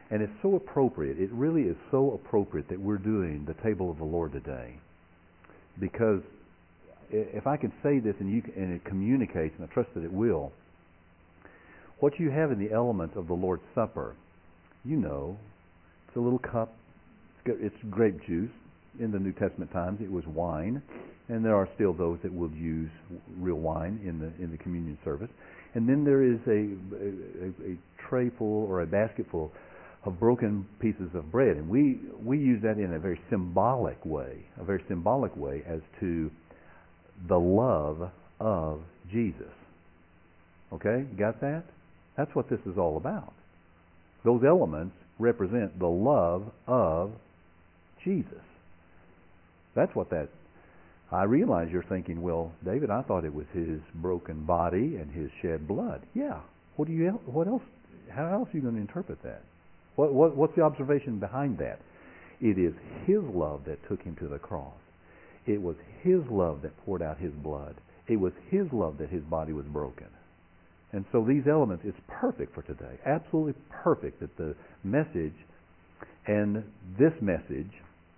And it's so appropriate. It really is so appropriate that we're doing the table of the Lord today. Because if I can say this and it communicates, and I trust that it will, what you have in the elements of the Lord's Supper, you know, it's a little cup, it's grape juice. In the New Testament times, it was wine, and there are still those that will use real wine in the communion service. And then there is a tray full or a basket full of broken pieces of bread, and we use that in a very symbolic way as to the love of Jesus. Okay, you got that? That's what this is all about. Those elements represent the love of Jesus. That's what that. I realize you're thinking, well, David, I thought it was his broken body and his shed blood. Yeah. What else? How else are you going to interpret that? What's the observation behind that? It is his love that took him to the cross. It was his love that poured out his blood. It was his love that his body was broken. And so these elements, it's perfect for today. Absolutely perfect that the message and this message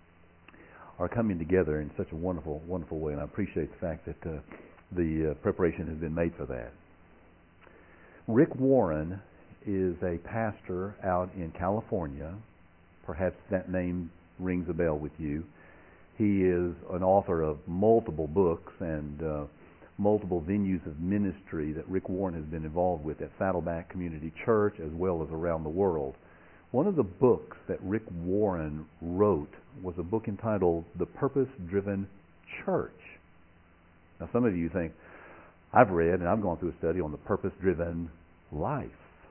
are coming together in such a wonderful, wonderful way. And I appreciate the fact that the preparation has been made for that. Rick Warren is a pastor out in California. Perhaps that name rings a bell with you. He is an author of multiple books and multiple venues of ministry that Rick Warren has been involved with at Saddleback Community Church as well as around the world. One of the books that Rick Warren wrote was a book entitled The Purpose-Driven Church. Now, some of you think, I've read and I've gone through a study on the purpose-driven life.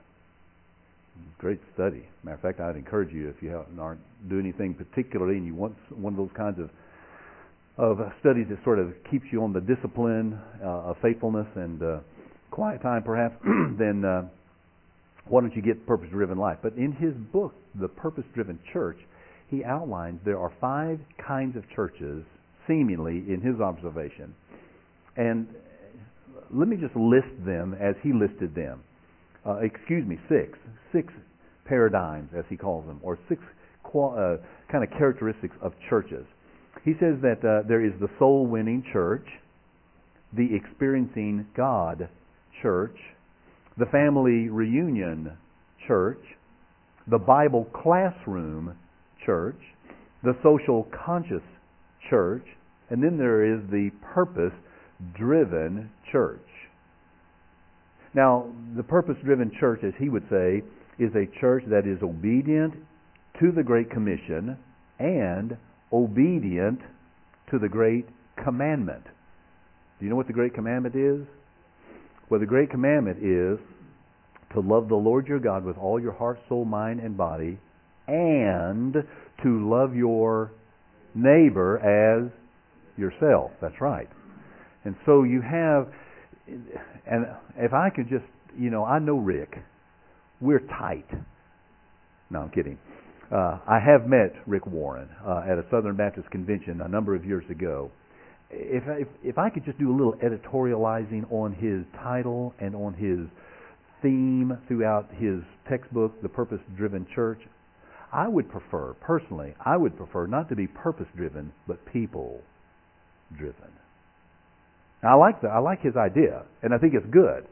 Great study. Matter of fact, I'd encourage you, if you aren't doing anything particularly and you want one of those kinds of studies that sort of keeps you on the discipline of faithfulness and quiet time perhaps, then why don't you get Purpose-Driven Life? But in his book, The Purpose-Driven Church, he outlines there are 5 kinds of churches, seemingly, in his observation. And let me just list them as he listed them. 6. 6 paradigms, as he calls them, or 6 kind of characteristics of churches. He says that there is the soul-winning church, the experiencing God church, the family reunion church, the Bible classroom church, the social conscious church, and then there is the purpose-driven church. Now, the purpose-driven church, as he would say, is a church that is obedient to the Great Commission and obedient to the Great Commandment. Do you know what the Great Commandment is? Well, the Great Commandment is to love the Lord your God with all your heart, soul, mind, and body, and to love your neighbor as yourself. That's right. And so you have, and if I could just, I know Rick. We're tight. No, I'm kidding. I have met Rick Warren at a Southern Baptist convention a number of years ago. If I could just do a little editorializing on his title and on his theme throughout his textbook, The Purpose-Driven Church, I would prefer not to be purpose-driven, but people-driven. Now, I like his idea, and I think it's good.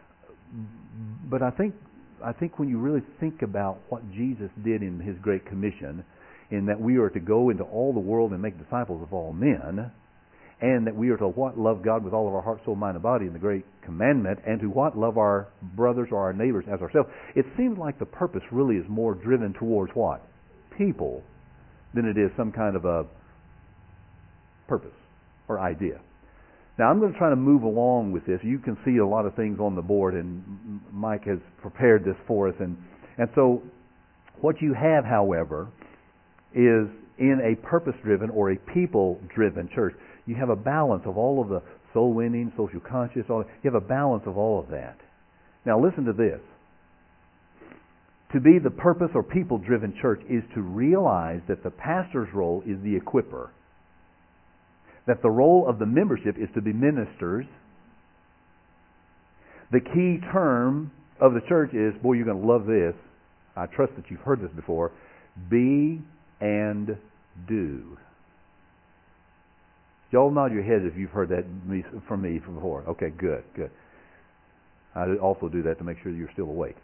But I think when you really think about what Jesus did in His Great Commission, in that we are to go into all the world and make disciples of all men, and that we are to love God with all of our heart, soul, mind, and body in the Great Commandment, and to love our brothers or our neighbors as ourselves. It seems like the purpose really is more driven towards what? People, than it is some kind of a purpose or idea. Now, I'm going to try to move along with this. You can see a lot of things on the board, and Mike has prepared this for us. And so what you have, however, is in a purpose-driven or a people-driven church, you have a balance of all of the soul-winning, social conscious, you have a balance of all of that. Now, listen to this. To be the purpose or people-driven church is to realize that the pastor's role is the equipper, that the role of the membership is to be ministers. The key term of the church is, boy, you're going to love this, I trust that you've heard this before. Be and do. Y'all nod your heads if you've heard that from me before. Okay, good. I also do that to make sure you're still awake.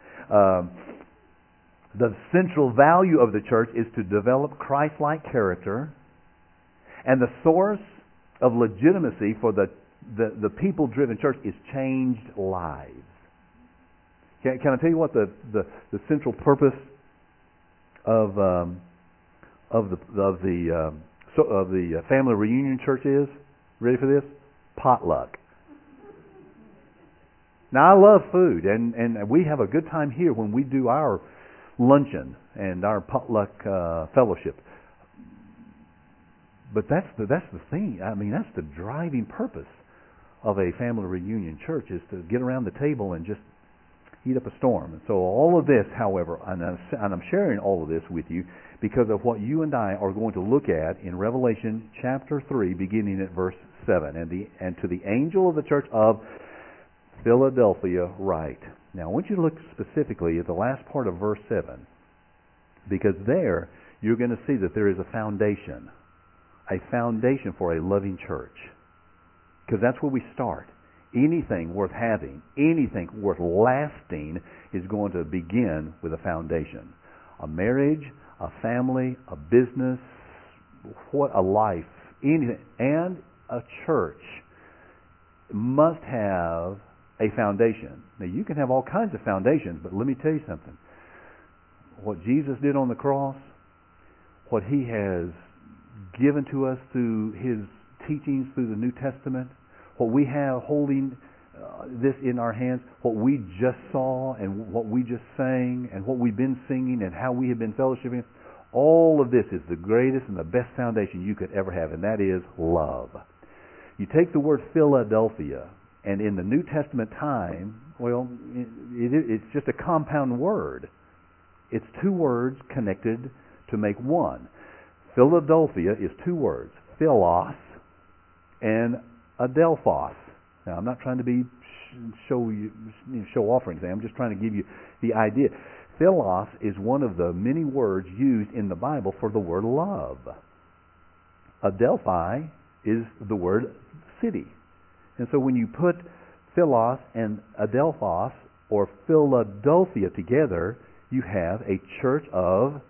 The central value of the church is to develop Christ-like character, and the source of legitimacy for the people-driven church is changed lives. Can I tell you what the central purpose of the family reunion church is? Ready for this? Potluck. Now, I love food, and we have a good time here when we do our luncheon and our potluck fellowship. But that's the thing. I mean, that's the driving purpose of a family reunion church, is to get around the table and just eat up a storm. And so all of this, however, and I'm sharing all of this with you because of what you and I are going to look at in Revelation chapter 3, beginning at verse 7. And to the angel of the church of Philadelphia write. Now, I want you to look specifically at the last part of verse 7, because there you're going to see that there is a foundation for a loving church. Because that's where we start. Anything worth having, anything worth lasting is going to begin with a foundation. A marriage, a family, a business, what a life, anything, and a church must have a foundation. Now, you can have all kinds of foundations, but let me tell you something. What Jesus did on the cross, what He has given to us through His teachings through the New Testament, what we have holding this in our hands, what we just saw and what we just sang and what we've been singing and how we have been fellowshipping, all of this is the greatest and the best foundation you could ever have, and that is love. You take the word Philadelphia, and in the New Testament time, well, it's just a compound word. It's two words connected to make one. Philadelphia is two words, Philos and Adelphos. Now, I'm not trying to be show off or anything. I'm just trying to give you the idea. Philos is one of the many words used in the Bible for the word love. Adelphi is the word city. And so when you put Philos and Adelphos or Philadelphia together, you have a church of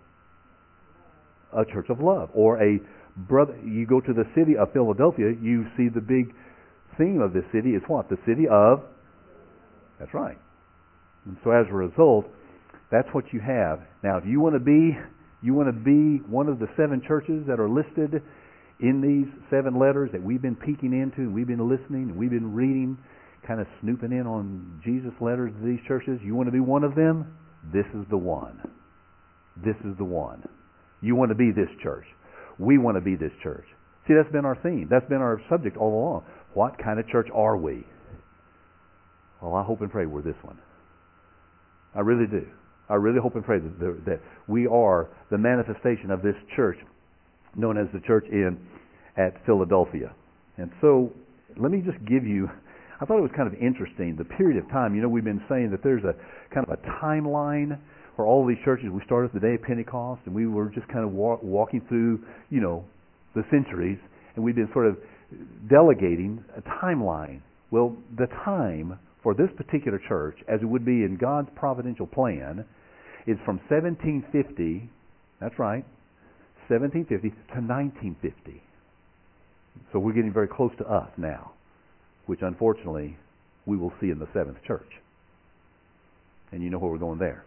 love. Or a brother. You go to the city of Philadelphia, you see the big theme of this city is what? The city of. That's right. And so as a result, that's what you have. Now, if you want to be one of the 7 churches that are listed in these 7 letters that we've been peeking into, and we've been listening, and we've been reading, kind of snooping in on Jesus' letters to these churches, you want to be one of them? This is the one. This is the one. You want to be this church. We want to be this church. See, that's been our theme. That's been our subject all along. What kind of church are we? Well, I hope and pray we're this one. I really do. I really hope and pray that we are the manifestation of this church known as the church at Philadelphia. And so, let me just give you, I thought it was kind of interesting, the period of time. You know, we've been saying that there's a kind of a timeline for all of these churches. We started the day of Pentecost, and we were just kind of walking through, the centuries, and we've been sort of delegating a timeline. Well, the time for this particular church, as it would be in God's providential plan, is from 1750, that's right, 1750 to 1950. So we're getting very close to us now, which unfortunately we will see in the 7th church. And you know where we're going there.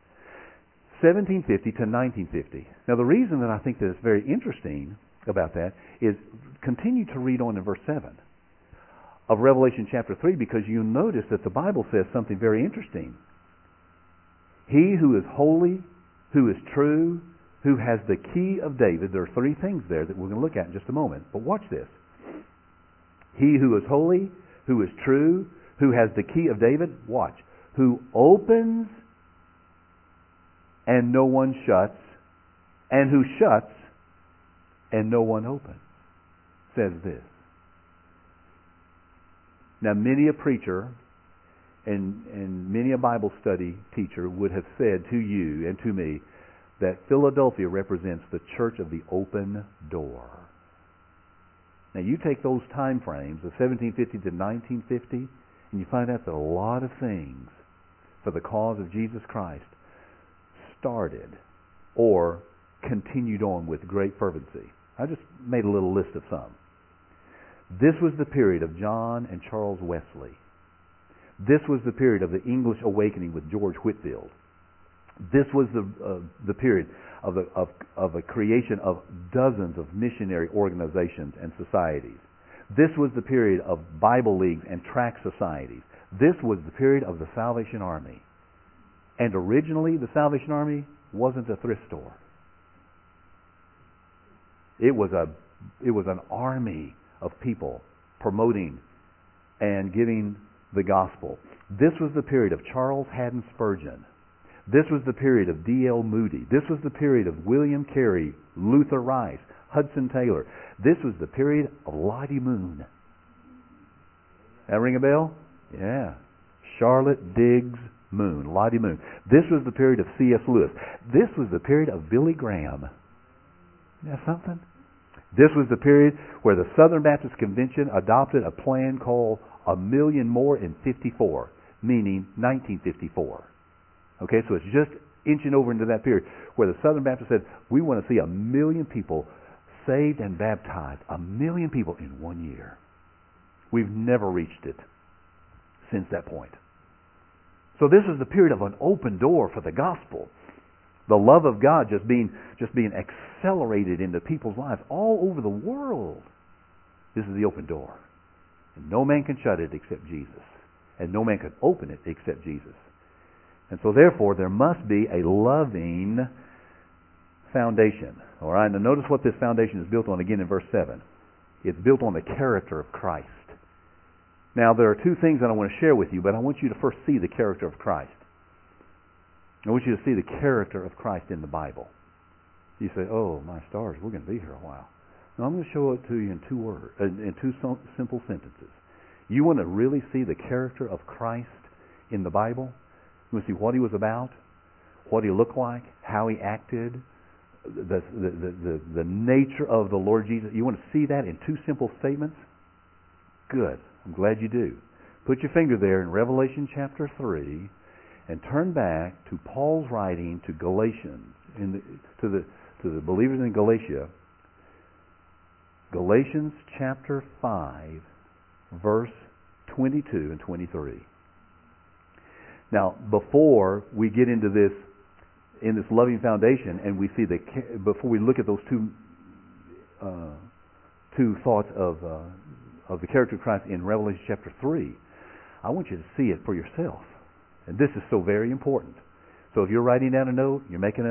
1750 to 1950. Now, the reason that I think that it's very interesting about that is continue to read on in verse 7 of Revelation chapter 3, because you notice that the Bible says something very interesting. He who is holy, who is true, who has the key of David. There are 3 things there that we're going to look at in just a moment. But watch this. He who is holy, who is true, who has the key of David, watch, who opens and no one shuts, and who shuts and no one opens, says this. Now, many a preacher And many a Bible study teacher would have said to you and to me that Philadelphia represents the church of the open door. Now you take those time frames of 1750 to 1950, and you find out that a lot of things for the cause of Jesus Christ started or continued on with great fervency. I just made a little list of some. This was the period of John and Charles Wesley. This was the period of the English Awakening with George Whitefield. This was the period of the creation of dozens of missionary organizations and societies. This was the period of Bible leagues and tract societies. This was the period of the Salvation Army. And originally, the Salvation Army wasn't a thrift store. It was an army of people promoting and giving the gospel. This was the period of Charles Haddon Spurgeon. This was the period of D.L. Moody. This was the period of William Carey, Luther Rice, Hudson Taylor. This was the period of Lottie Moon. That ring a bell? Yeah. Charlotte Diggs Moon, Lottie Moon. This was the period of C.S. Lewis. This was the period of Billy Graham. Isn't that something? This was the period where the Southern Baptist Convention adopted a plan called A Million More in 54, meaning 1954. Okay, so it's just inching over into that period where the Southern Baptists said, we want to see 1 million people saved and baptized. 1 million people in 1 year. We've never reached it since that point. So this is the period of an open door for the gospel. The love of God just being accelerated into people's lives all over the world. This is the open door. And no man can shut it except Jesus. And no man can open it except Jesus. And so therefore there must be a loving foundation. All right, now notice what this foundation is built on again in verse 7. It's built on the character of Christ. Now there are two things that I want to share with you, but I want you to first see the character of Christ. I want you to see the character of Christ in the Bible. You say, oh, my stars, we're going to be here a while. No, I'm going to show it to you in two simple sentences. You want to really see the character of Christ in the Bible? You want to see what he was about, what he looked like, how he acted, the nature of the Lord Jesus. You want to see that in two simple statements? Good. I'm glad you do. Put your finger there in Revelation chapter 3 and turn back to Paul's writing to Galatians, to the believers in Galatia. Galatians chapter 5, verse 22 and 23. Now, before we get into this, in this loving foundation, and we see before we look at those two thoughts of the character of Christ in Revelation chapter 3, I want you to see it for yourself. And this is so very important. So if you're writing down a note, you're making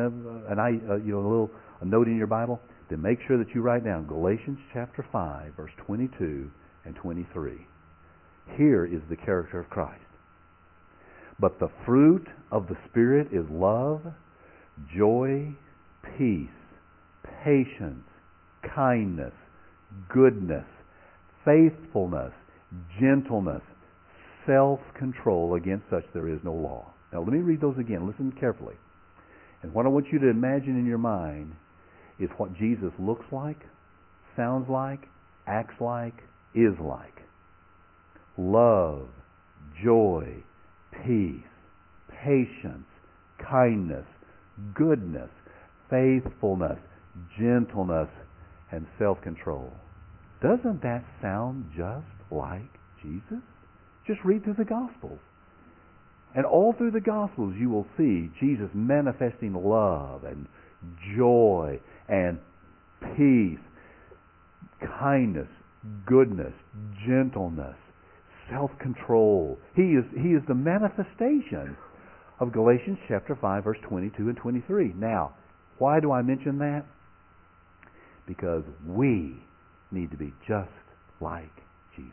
a note in your Bible, then make sure that you write down Galatians chapter 5, verse 22 and 23. Here is the character of Christ. But the fruit of the Spirit is love, joy, peace, patience, kindness, goodness, faithfulness, gentleness, self-control. Against such there is no law. Now let me read those again. Listen carefully. And what I want you to imagine in your mind is what Jesus looks like, sounds like, acts like, is like. Love, joy, peace, patience, kindness, goodness, faithfulness, gentleness, and self-control. Doesn't that sound just like Jesus? Just read through the Gospels. And all through the Gospels you will see Jesus manifesting love and joy and peace, kindness, goodness, gentleness, self-control. He is the manifestation of Galatians chapter 5, verse 22 and 23. Now, why do I mention that? Because we need to be just like Jesus.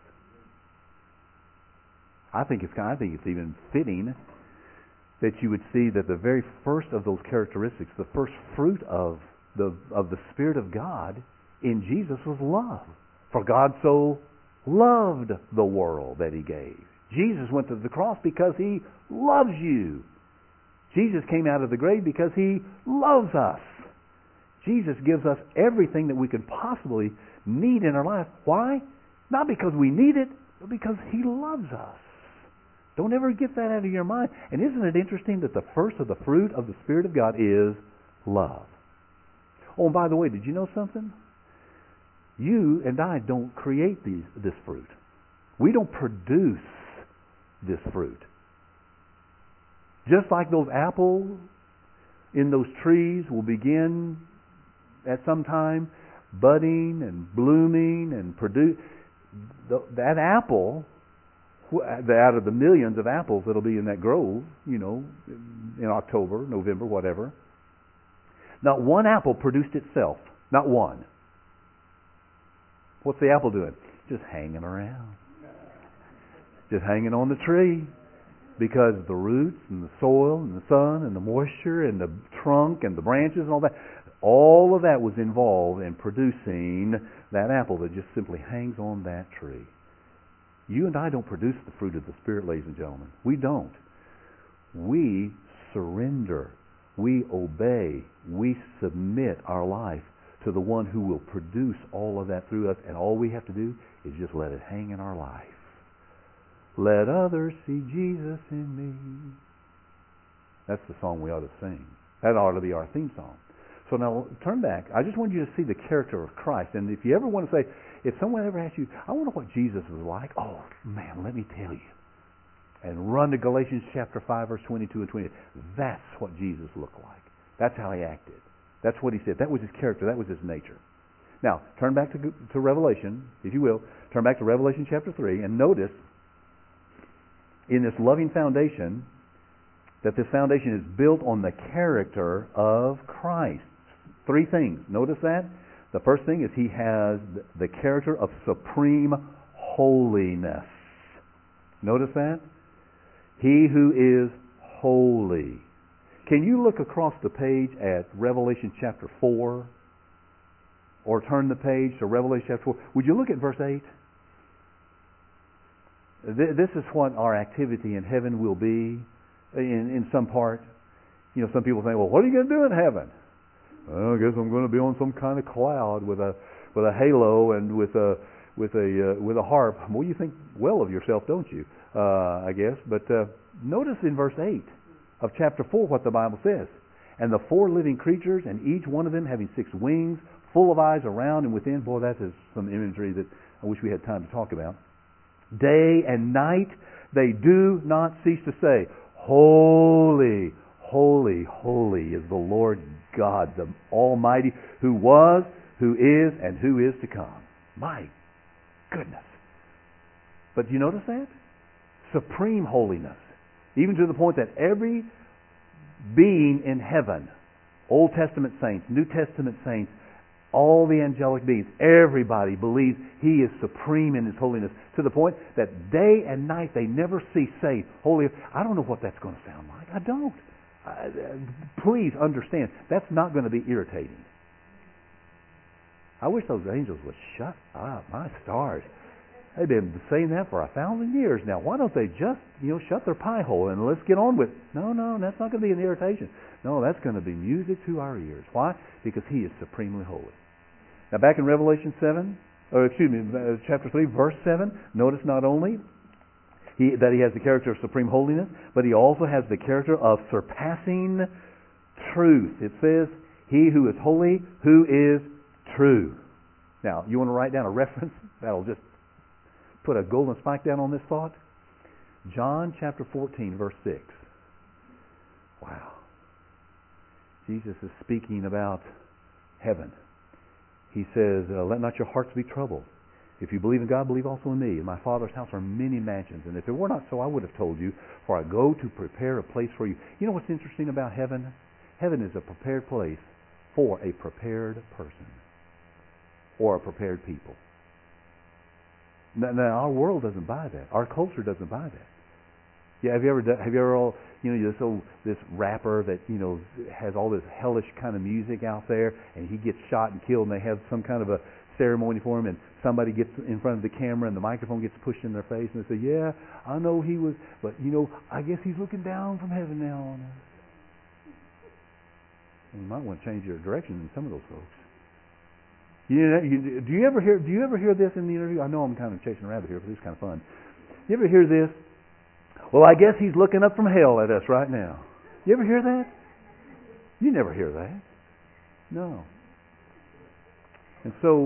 I think it's even fitting that you would see that the very first of those characteristics, the first fruit of the Spirit of God in Jesus was love. For God so loved the world that He gave Jesus went to the cross because He loves you. Jesus came out of the grave because He loves us. Jesus gives us everything that we could possibly need in our life. Why? Not because we need it, but because He loves us. Don't ever get that out of your mind. And isn't it interesting that the first of the fruit of the Spirit of God is love? Oh, and by the way, did you know something? You and I don't create this fruit. We don't produce this fruit. Just like those apples in those trees will begin at some time budding and blooming and produce, that apple, out of the millions of apples that'll be in that grove, in October, November, whatever, not one apple produced itself. Not one. What's the apple doing? Just hanging around. Just hanging on the tree. Because the roots and the soil and the sun and the moisture and the trunk and the branches and all of that was involved in producing that apple that just simply hangs on that tree. You and I don't produce the fruit of the Spirit, ladies and gentlemen. We don't. We surrender. We obey. We submit our life to the one who will produce all of that through us, and all we have to do is just let it hang in our life. Let others see Jesus in me. That's the song we ought to sing. That ought to be our theme song. So now turn back. I just want you to see the character of Christ. And if you ever want to say, if someone ever asks you, I wonder what Jesus was like, oh man, let me tell you. And run to Galatians chapter 5, verse 22 and 28. That's what Jesus looked like. That's how He acted. That's what He said. That was His character. That was His nature. Now, turn back to Revelation, if you will. Turn back to Revelation chapter 3 and notice in this loving foundation that this foundation is built on the character of Christ. Three things. Notice that. The first thing is He has the character of supreme holiness. Notice that. He who is holy. Can you look across the page at Revelation chapter 4? Or turn the page to Revelation chapter 4. Would you look at verse 8? This is what our activity in heaven will be in some part. Some people think, well, what are you going to do in heaven? Well, I guess I'm going to be on some kind of cloud with a halo and with a harp. Well, you think well of yourself, don't you? I guess. But notice in verse 8 of chapter 4 what the Bible says. And the four living creatures, and each one of them having 6 wings, full of eyes around and within. Boy, that is some imagery that I wish we had time to talk about. Day and night they do not cease to say, Holy, holy, holy is the Lord God, the Almighty, who was, who is, and who is to come. My goodness. But do you notice that? Supreme holiness. Even to the point that every being in heaven, Old Testament saints, New Testament saints, all the angelic beings, everybody believes He is supreme in His holiness, to the point that day and night they never cease saying, Holy. I don't know what that's going to sound like. I don't. Please understand, that's not going to be irritating. I wish those angels would shut up. My stars. They've been saying that for 1,000 years now. Why don't they just, shut their pie hole and let's get on with it? No, that's not going to be an irritation. No, that's going to be music to our ears. Why? Because He is supremely holy. Now back in Revelation chapter 3, verse 7, notice not only that He has the character of supreme holiness, but He also has the character of surpassing truth. It says, He who is holy, who is true. Now, you want to write down a reference? That'll just put a golden spike down on this thought. John chapter 14, verse 6. Wow. Jesus is speaking about heaven. He says, let not your hearts be troubled. If you believe in God, believe also in me. In my Father's house are many mansions. And if it were not so, I would have told you, for I go to prepare a place for you. You know what's interesting about heaven? Heaven is a prepared place for a prepared person or a prepared people. Now our world doesn't buy that. Our culture doesn't buy that. Yeah, have you ever this rapper that has all this hellish kind of music out there, and he gets shot and killed, and they have some kind of a ceremony for him, and somebody gets in front of the camera and the microphone gets pushed in their face, and they say, "Yeah, I know he was, but I guess he's looking down from heaven now on us." You might want to change your direction in some of those folks. Do you ever hear this in the interview? I know I'm kind of chasing a rabbit here, but it's kind of fun. You ever hear this? "Well, I guess he's looking up from hell at us right now." You ever hear that? You never hear that. No. And so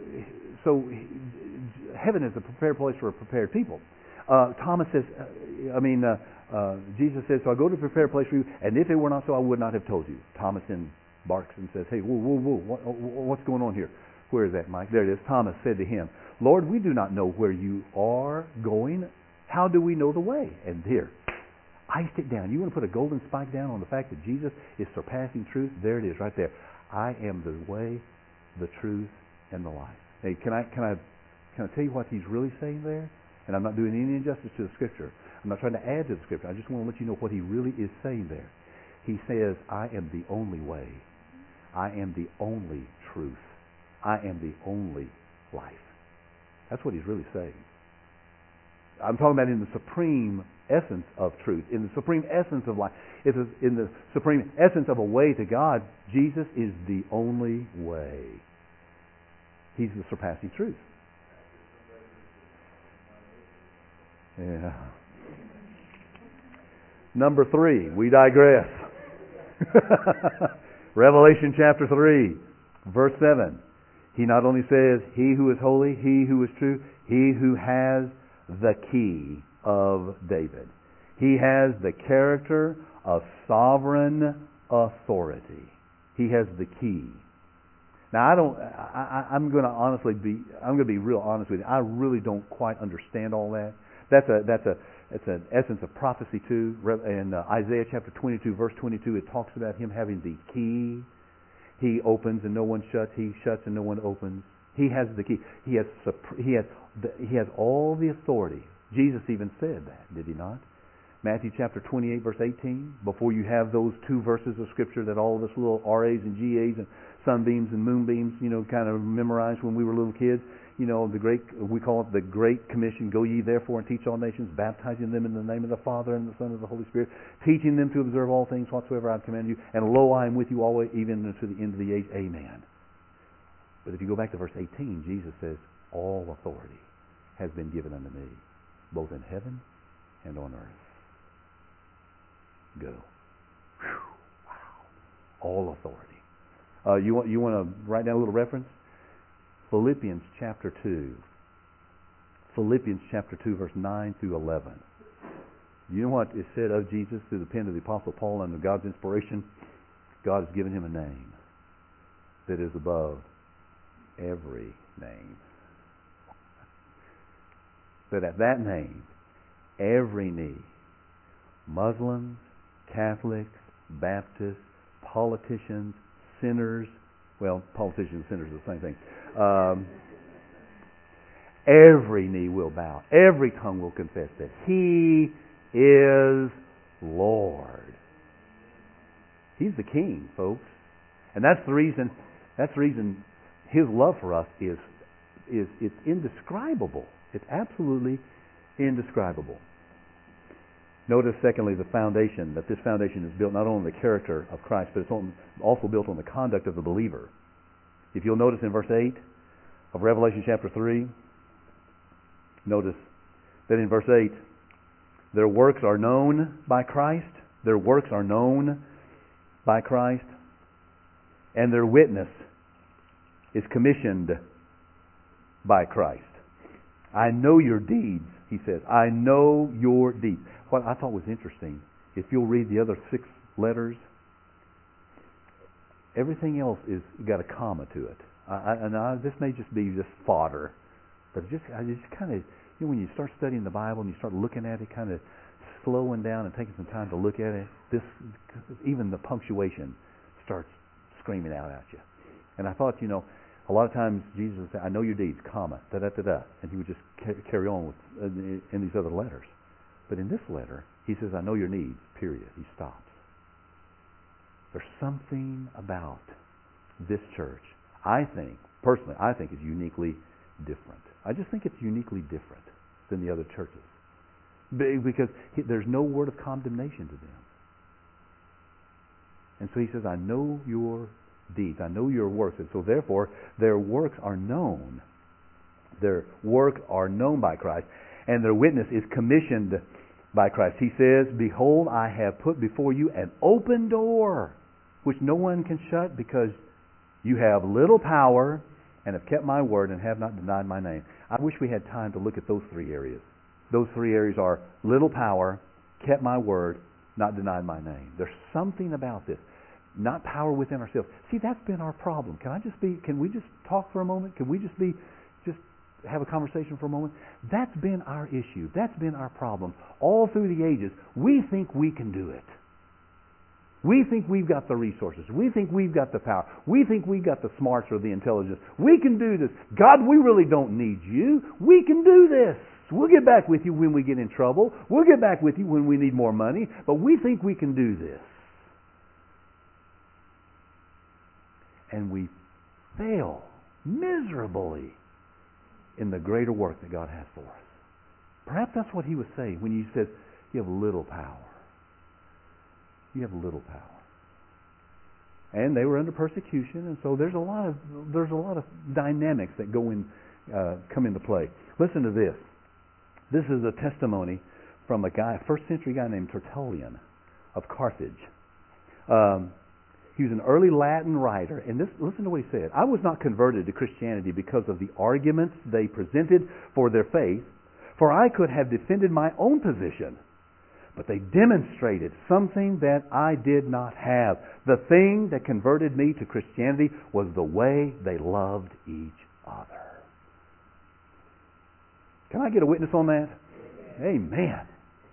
heaven is a prepared place for a prepared people. Thomas says, Jesus says, "So I go to prepare a place for you, and if it were not so, I would not have told you." Thomas embarks and says, "Hey, whoa, what's going on here?" Where is that, Mike? There it is. Thomas said to him, "Lord, we do not know where you are going. How do we know the way?" And here, iced it down. You want to put a golden spike down on the fact that Jesus is surpassing truth? There it is, right there. "I am the way, the truth, and the life." Hey, can I tell you what he's really saying there? And I'm not doing any injustice to the Scripture. I'm not trying to add to the Scripture. I just want to let you know what he really is saying there. He says, "I am the only way. I am the only truth. I am the only life." That's what he's really saying. I'm talking about in the supreme essence of truth, in the supreme essence of life, in the supreme essence of a way to God. Jesus is the only way. He's the surpassing truth. Yeah. Number 3, we digress. Revelation chapter 3, verse 7. He not only says, "He who is holy, he who is true, he who has the key of David." He has the character of sovereign authority. He has the key. Now, I'm going to be real honest with you. I really don't quite understand all that. It's an essence of prophecy too. In Isaiah chapter 22, verse 22, it talks about him having the key. He opens and no one shuts. He shuts and no one opens. He has the key. He has all the authority. Jesus even said that, did he not? Matthew chapter 28, verse 18. Before you have those 2 verses of Scripture that all of us little RAs and GAs and sunbeams and moonbeams, kind of memorized when we were little kids. We call it the Great Commission. "Go ye therefore and teach all nations, baptizing them in the name of the Father and the Son and the Holy Spirit, teaching them to observe all things whatsoever I have commanded you. And lo, I am with you always, even unto the end of the age. Amen." But if you go back to verse 18, Jesus says, "All authority has been given unto me, both in heaven and on earth." Go. Whew. Wow. All authority. You want to write down a little reference? Philippians chapter 2. Philippians chapter 2, verse 9 through 11. You know what is said of Jesus through the pen of the Apostle Paul under God's inspiration? God has given him a name that is above every name. That at that name, every knee, Muslims, Catholics, Baptists, politicians, sinners, well, politicians and sinners are the same thing. Every knee will bow. Every tongue will confess that He is Lord. He's the King, folks. And that's the reason His love for us is it's indescribable. It's absolutely indescribable. Notice, secondly, the foundation, that this foundation is built not only on the character of Christ, but it's also built on the conduct of the believer. If you'll notice in verse 8 of Revelation chapter 3, notice that in verse 8, their works are known by Christ, their works are known by Christ, and their witness is commissioned by Christ. I know your deeds, he says. I know your deeds. What I thought was interesting, if you'll read the other 6 letters, everything else is got a comma to it. This may just be just fodder, but I just kind of, when you start studying the Bible and you start looking at it, kind of slowing down and taking some time to look at it, even the punctuation starts screaming out at you. And I thought, a lot of times Jesus would say, I know your deeds, comma, da-da-da-da, and he would just carry on with in these other letters. But in this letter, he says, I know your needs, period. He stops. There's something about this church. personally, I think is uniquely different. I just think it's uniquely different than the other churches. Because there's no word of condemnation to them. And so he says, I know your deeds. I know your works. And so therefore, their works are known. Their work are known by Christ. And their witness is commissioned by Christ. He says, behold, I have put before you an open door, which no one can shut, because you have little power and have kept my word and have not denied my name. I wish we had time to look at those three areas. Those three areas are little power, kept my word, not denied my name. There's something about this. Not power within ourselves. See, that's been our problem. Can we just talk for a moment? Can we just have a conversation for a moment? That's been our issue. That's been our problem. All through the ages, we think we can do it. We think we've got the resources. We think we've got the power. We think we've got the smarts or the intelligence. We can do this. God, we really don't need you. We can do this. We'll get back with you when we get in trouble. We'll get back with you when we need more money. But we think we can do this. And we fail miserably in the greater work that God has for us. Perhaps that's what he was saying when he said, you have little power. You have little power. And they were under persecution, and so there's a lot of dynamics that come into play. Listen to this. This is a testimony from a first century guy named Tertullian of Carthage. He was an early Latin writer, and listen to what he said. I was not converted to Christianity because of the arguments they presented for their faith, for I could have defended my own position. But they demonstrated something that I did not have. The thing that converted me to Christianity was the way they loved each other. Can I get a witness on that? Amen.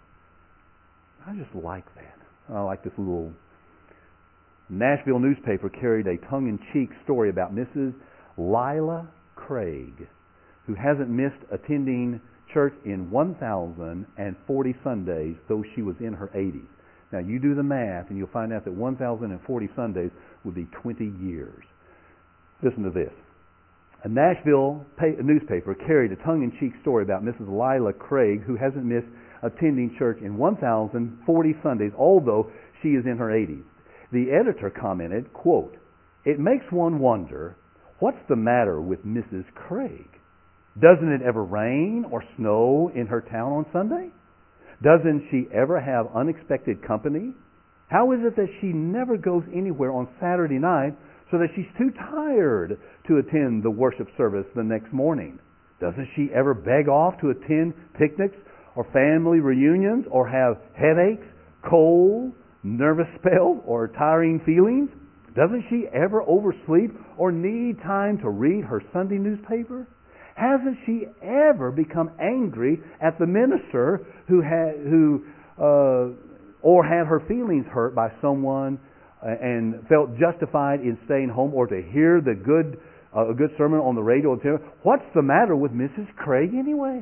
I just like that. I like this little Nashville newspaper carried a tongue-in-cheek story about Mrs. Lila Craig, who hasn't missed attending church in 1,040 Sundays, though she was in her 80s. Now, you do the math, and you'll find out that 1,040 Sundays would be 20 years. Listen to this. A Nashville newspaper carried a tongue-in-cheek story about Mrs. Lila Craig, who hasn't missed attending church in 1,040 Sundays, although she is in her 80s. The editor commented, quote, "It makes one wonder, what's the matter with Mrs. Craig? Doesn't it ever rain or snow in her town on Sunday? Doesn't she ever have unexpected company? How is it that she never goes anywhere on Saturday night so that she's too tired to attend the worship service the next morning? Doesn't she ever beg off to attend picnics or family reunions or have headaches, cold, nervous spells, or tiring feelings? Doesn't she ever oversleep or need time to read her Sunday newspaper? Hasn't she ever become angry at the minister or had her feelings hurt by someone and felt justified in staying home or to hear a good sermon on the radio? What's the matter with Mrs. Craig anyway?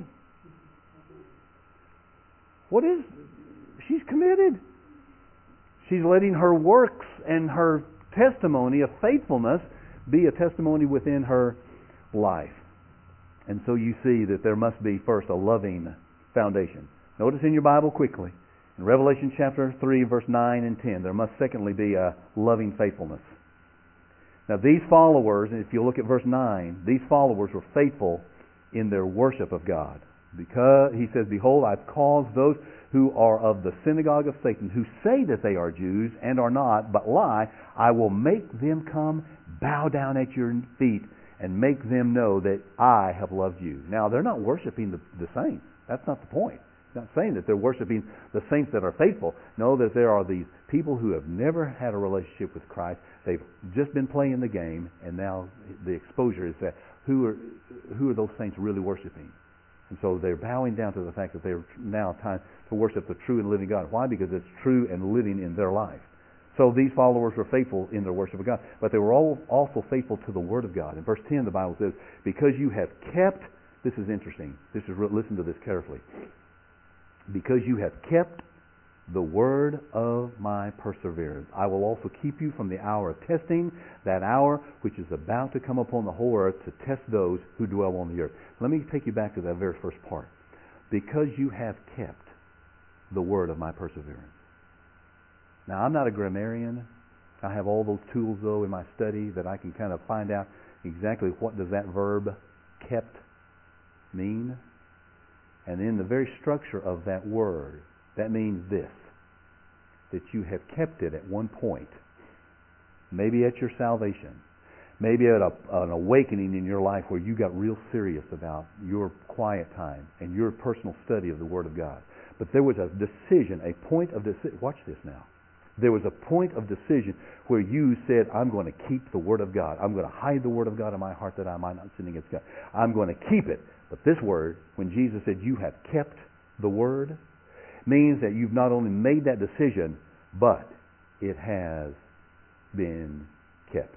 She's committed. She's letting her works and her testimony of faithfulness be a testimony within her life. And so you see that there must be first a loving foundation. Notice in your Bible quickly, in Revelation chapter 3, verse 9 and 10, there must secondly be a loving faithfulness. Now these followers, and if you look at verse 9, these followers were faithful in their worship of God. Because he says, behold, I've caused those who are of the synagogue of Satan, who say that they are Jews and are not, but lie, I will make them come, bow down at your feet, and make them know that I have loved you. Now, they're not worshiping the saints. That's not the point. It's not saying that they're worshiping the saints that are faithful. No, that there are these people who have never had a relationship with Christ. They've just been playing the game, and now the exposure is that who are those saints really worshiping? And so they're bowing down to the fact that they're now time to worship the true and living God. Why? Because it's true and living in their life. So these followers were faithful in their worship of God. But they were also faithful to the Word of God. In verse 10, the Bible says, because you have kept, this is interesting, listen to this carefully. Because you have kept the word of my perseverance. I will also keep you from the hour of testing, that hour which is about to come upon the whole earth to test those who dwell on the earth. Let me take you back to that very first part. Because you have kept the word of my perseverance. Now, I'm not a grammarian. I have all those tools, though, in my study that I can kind of find out exactly what does that verb kept mean. And in the very structure of that word, that means this, that you have kept it at one point, maybe at your salvation, maybe at an awakening in your life where you got real serious about your quiet time and your personal study of the Word of God. But there was a decision, a point of decision. Watch this now. There was a point of decision where you said, I'm going to keep the Word of God. I'm going to hide the Word of God in my heart that I might not sin against God. I'm going to keep it. But this word, when Jesus said, you have kept the Word, means that you've not only made that decision, but it has been kept.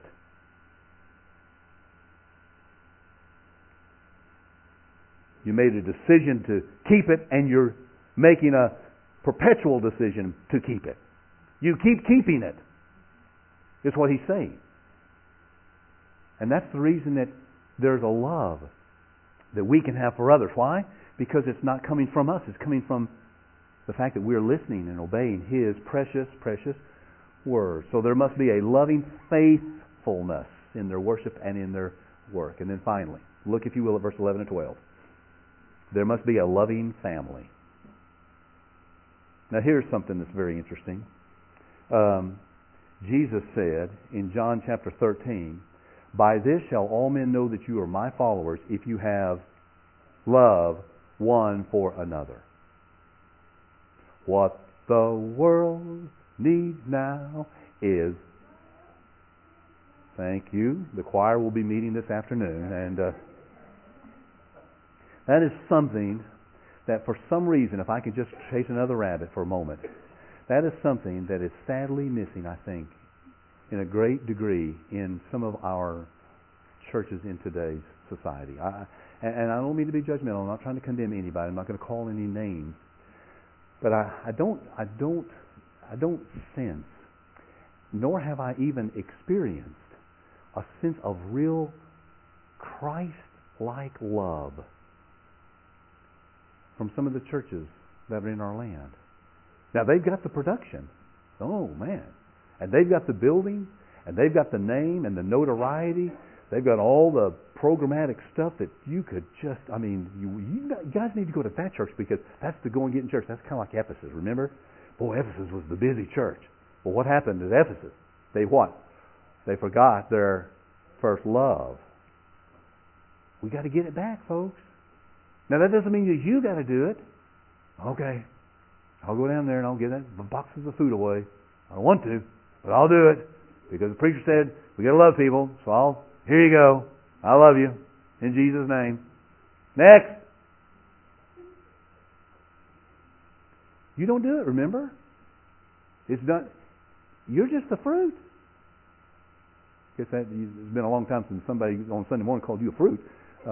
You made a decision to keep it, and you're making a perpetual decision to keep it. You keep keeping it, is what he's saying. And that's the reason that there's a love that we can have for others. Why? Because it's not coming from us. It's coming from the fact that we're listening and obeying His precious, precious Word. So there must be a loving faithfulness in their worship and in their work. And then finally, look, if you will, at verse 11 and 12. There must be a loving family. Now here's something that's very interesting. Jesus said in John chapter 13, by this shall all men know that you are my followers if you have love one for another. What the world needs now is... Thank you. The choir will be meeting this afternoon, and that is something that for some reason, if I could just chase another rabbit for a moment, that is something that is sadly missing, I think, in a great degree in some of our churches in today's society. And I don't mean to be judgmental. I'm not trying to condemn anybody. I'm not going to call any names. But I don't sense, nor have I even experienced, a sense of real Christ-like love from some of the churches that are in our land. Now, they've got the production. Oh, man. And they've got the building, and they've got the name and the notoriety. They've got all the programmatic stuff that you could just, I mean, you guys need to go to that church because that's the going getting church. That's kind of like Ephesus, remember? Boy, Ephesus was the busy church. Well, what happened at Ephesus? They what? They forgot their first love. We got to get it back, folks. Now, that doesn't mean that you got to do it. Okay, I'll go down there and I'll give that boxes of food away. I don't want to, but I'll do it because the preacher said we got to love people. So here you go. I love you in Jesus' name. Next. You don't do it, remember? It's not. You're just the fruit. I guess it's been a long time since somebody on Sunday morning called you a fruit.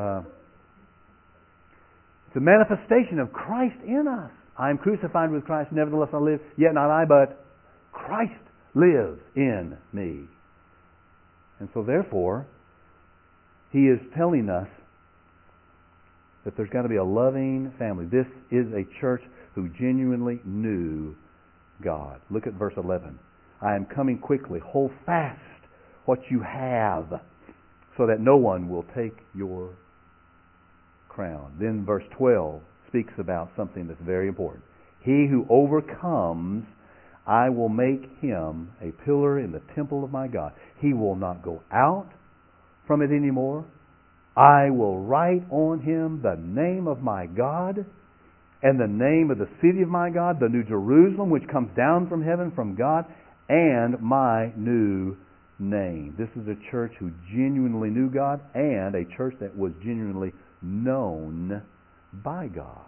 It's a manifestation of Christ in us. I am crucified with Christ, nevertheless I live, yet not I, but Christ lives in me. And so therefore, He is telling us that there's got to be a loving family. This is a church who genuinely knew God. Look at verse 11. I am coming quickly. Hold fast what you have, so that no one will take your crown. Then verse 12 speaks about something that's very important. He who overcomes, I will make him a pillar in the temple of my God. He will not go out from it anymore. I will write on him the name of my God and the name of the city of my God, the new Jerusalem, which comes down from heaven from God, and my new name. This is a church who genuinely knew God and a church that was genuinely known by God.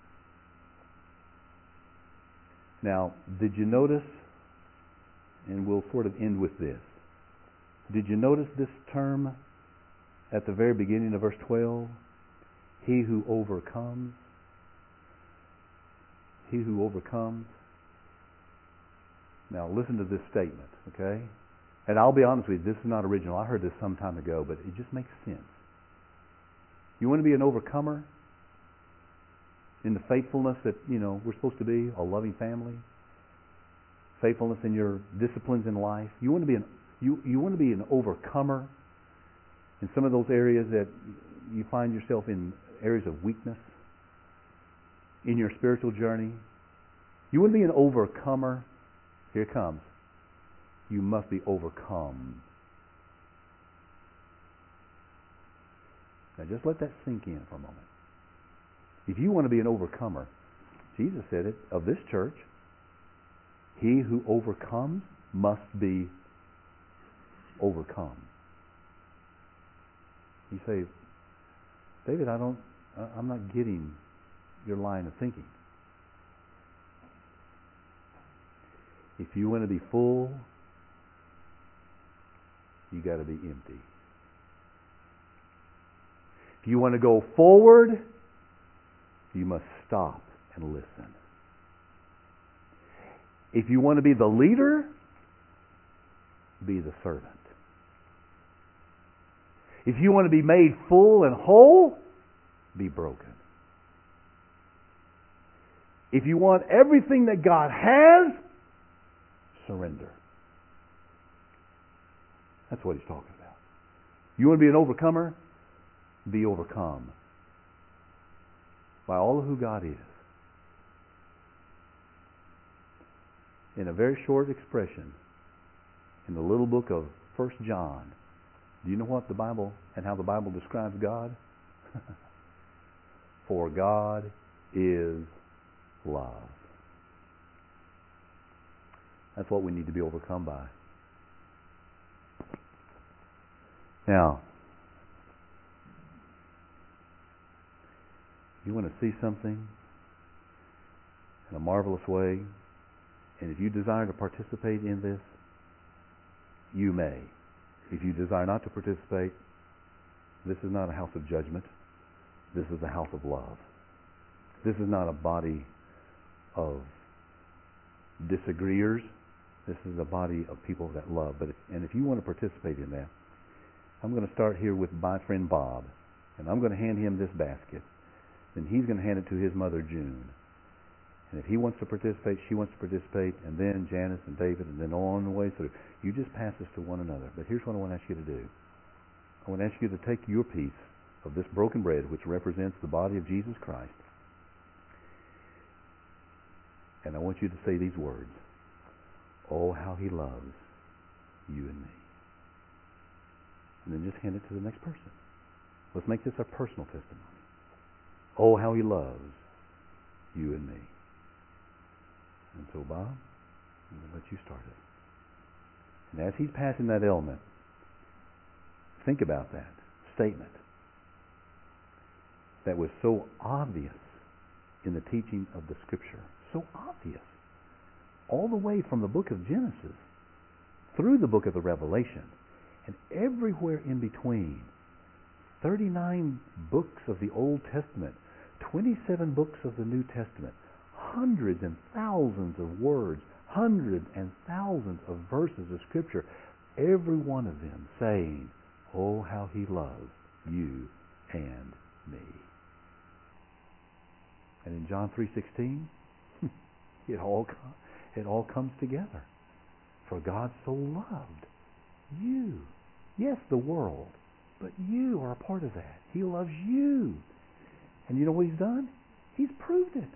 Now, did you notice, and we'll sort of end with this, did you notice this term at the very beginning of verse 12? He who overcomes. He who overcomes. Now listen to this statement, okay? And I'll be honest with you, this is not original. I heard this some time ago, but it just makes sense. You want to be an overcomer in the faithfulness that, we're supposed to be, a loving family, faithfulness in your disciplines in life. You want to be you want to be an overcomer in some of those areas that you find yourself in areas of weakness in your spiritual journey. You want to be an overcomer. Here it comes. You must be overcome. Now just let that sink in for a moment. If you want to be an overcomer, Jesus said it of this church, he who overcomes must be overcome. You say, David, I'm not getting your line of thinking. If you want to be full, you got to be empty. If you want to go forward, you must stop and listen. If you want to be the leader, be the servant. If you want to be made full and whole, be broken. If you want everything that God has, surrender. That's what he's talking about. You want to be an overcomer? Be overcome by all of who God is. In a very short expression, in the little book of 1 John, do you know what the Bible and how the Bible describes God? For God is love. That's what we need to be overcome by. Now, you want to see something in a marvelous way, and if you desire to participate in this, you may. If you desire not to participate, this is not a house of judgment. This is a house of love. This is not a body of disagreeers. This is a body of people that love. And if you want to participate in that, I'm going to start here with my friend Bob, and I'm going to hand him this basket. Then he's going to hand it to his mother, June. And if he wants to participate, she wants to participate, and then Janice and David, and then on the way through. You just pass this to one another. But here's what I want to ask you to do. I want to ask you to take your piece of this broken bread, which represents the body of Jesus Christ, and I want you to say these words. Oh, how he loves you and me. And then just hand it to the next person. Let's make this our personal testimony. Oh, how he loves you and me. And so, Bob, I'm going to let you start it. And as he's passing that element, think about that statement that was so obvious in the teaching of the Scripture. So obvious. All the way from the book of Genesis through the book of the Revelation and everywhere in between. 39 books of the Old Testament, 27 books of the New Testament, hundreds and thousands of words, hundreds and thousands of verses of Scripture, every one of them saying, oh, how he loves you and me. And in John 3:16, it all comes together. For God so loved you. Yes, the world, but you are a part of that. He loves you. And you know what he's done? He's proved it.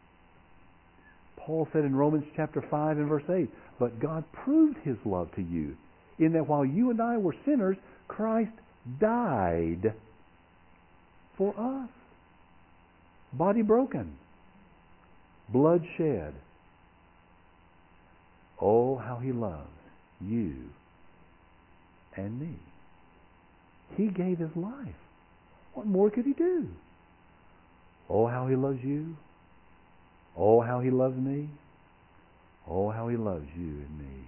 Paul said in Romans chapter 5 and verse 8, but God proved his love to you in that while you and I were sinners, Christ died for us. Body broken. Blood shed. Oh, how he loves you and me. He gave his life. What more could he do? Oh, how he loves you. Oh, how he loves me. Oh, how he loves you and me.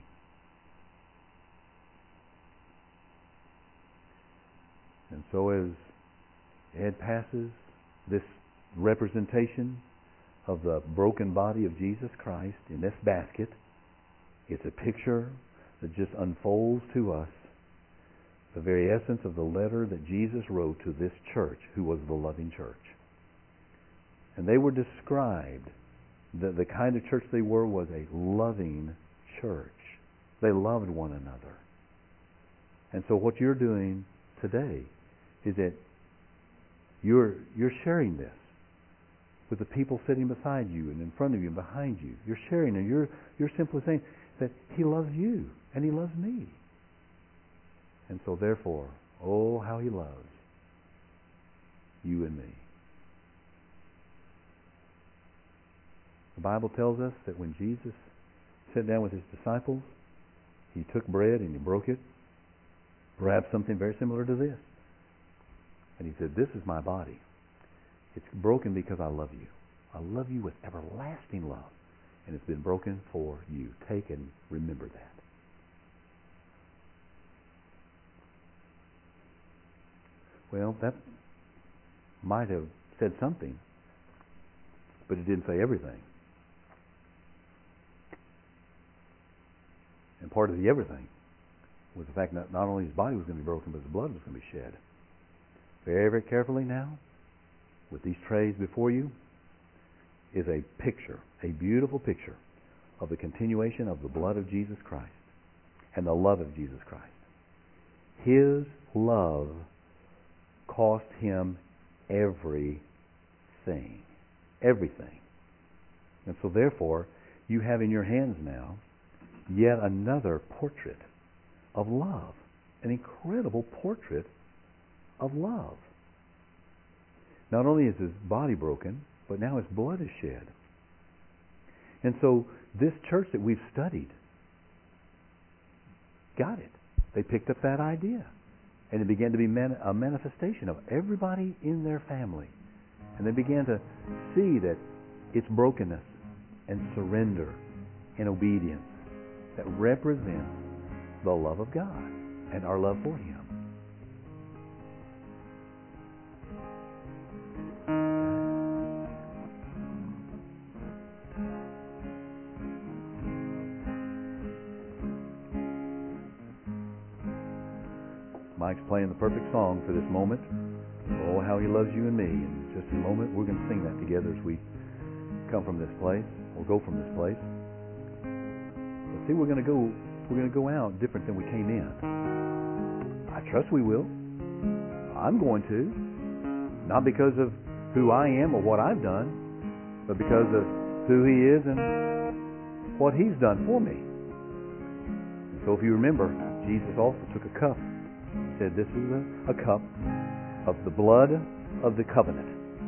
And so as Ed passes this representation of the broken body of Jesus Christ in this basket, It's a picture that just unfolds to us the very essence of the letter that Jesus wrote to this church, who was the loving church. And they were described, the kind of church they were was a loving church. They loved one another. And so what you're doing today is that you're sharing this with the people sitting beside you and in front of you and behind you. You're sharing, and you're simply saying that He loves you and He loves me. And so therefore, oh, how He loves you and me. The Bible tells us that when Jesus sat down with His disciples, He took bread and He broke it, perhaps something very similar to this. And He said, "This is my body. It's broken because I love you. I love you with everlasting love. And it's been broken for you. Take and remember that." Well, that might have said something, but it didn't say everything. And part of the everything was the fact that not only His body was going to be broken, but His blood was going to be shed. Very, very carefully now, with these trays before you, is a picture, a beautiful picture of the continuation of the blood of Jesus Christ and the love of Jesus Christ. His love cost Him everything. Everything. And so therefore, you have in your hands now yet another portrait of love. An incredible portrait of love. Not only is His body broken, but now His blood is shed. And so this church that we've studied got it. They picked up that idea. And it began to be a manifestation of everybody in their family. And they began to see that it's brokenness and surrender and obedience that represents the love of God and our love for Him. Mike's playing the perfect song for this moment. Oh, how He loves you and me. In just a moment, we're going to sing that together as we come from this place, or go from this place. But see, we're going to go out different than we came in. I trust we will. I'm going to. Not because of who I am or what I've done, but because of who He is and what He's done for me. So if you remember, Jesus also took a cup. He said, "This is a cup of the blood of the covenant.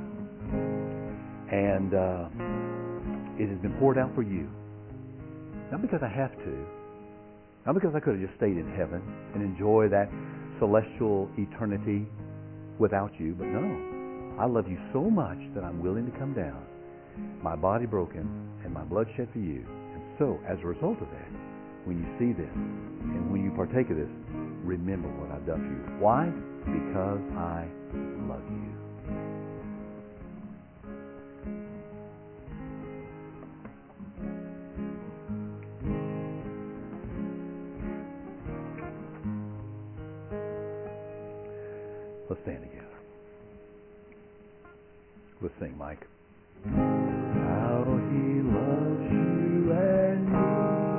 And it has been poured out for you. Not because I have to. Not because I could have just stayed in heaven and enjoy that celestial eternity without you. But no. I love you so much that I'm willing to come down. My body broken and my blood shed for you. And so, as a result of that, when you see this and when you partake of this, remember what I've done for you. Why? Because I love you." Let's stand together. Let's sing, Mike. How He loves you and me.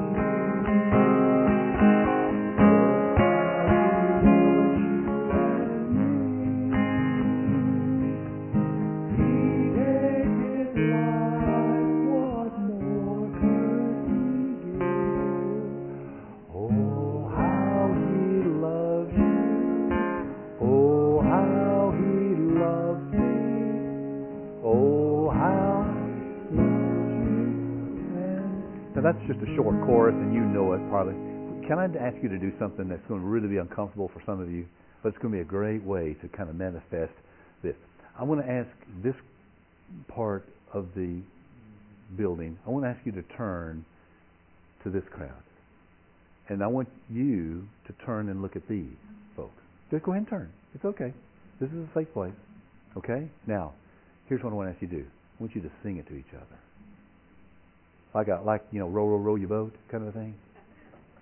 That's just a short chorus, and you know it probably. Can I ask you to do something that's going to really be uncomfortable for some of you, but it's going to be a great way to kind of manifest this. I want to ask this part of the building, I want to ask you to turn to this crowd. And I want you to turn and look at these folks. Just go ahead and turn. It's okay. This is a safe place. Okay? Now, here's what I want to ask you to do. I want you to sing it to each other. Like row, row, row your boat kind of a thing.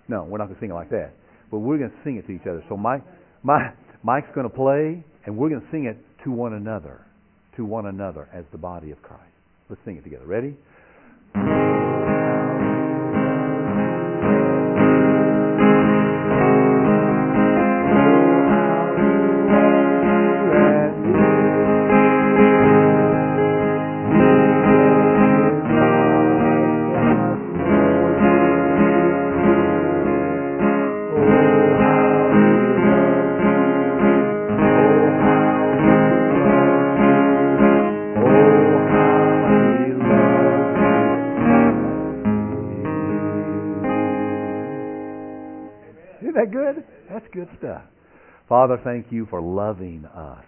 No, we're not going to sing it like that. But we're going to sing it to each other. So Mike's going to play, and we're going to sing it to one another as the body of Christ. Let's sing it together. Ready? Isn't that good? That's good stuff. Father, thank you for loving us.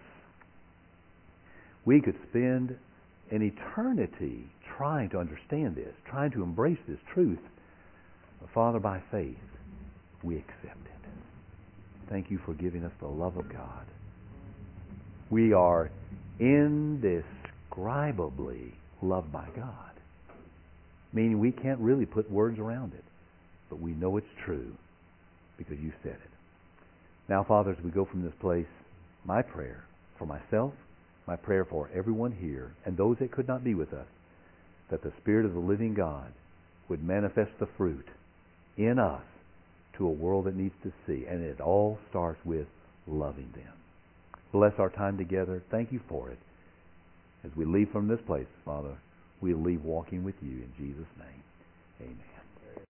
We could spend an eternity trying to understand this, trying to embrace this truth. But Father, by faith, we accept it. Thank you for giving us the love of God. We are indescribably loved by God, meaning we can't really put words around it, but we know it's true because you said it. Now, Father, as we go from this place, my prayer for myself, my prayer for everyone here, and those that could not be with us, that the Spirit of the living God would manifest the fruit in us to a world that needs to see. And it all starts with loving them. Bless our time together. Thank you for it. As we leave from this place, Father, we'll leave walking with you in Jesus' name. Amen.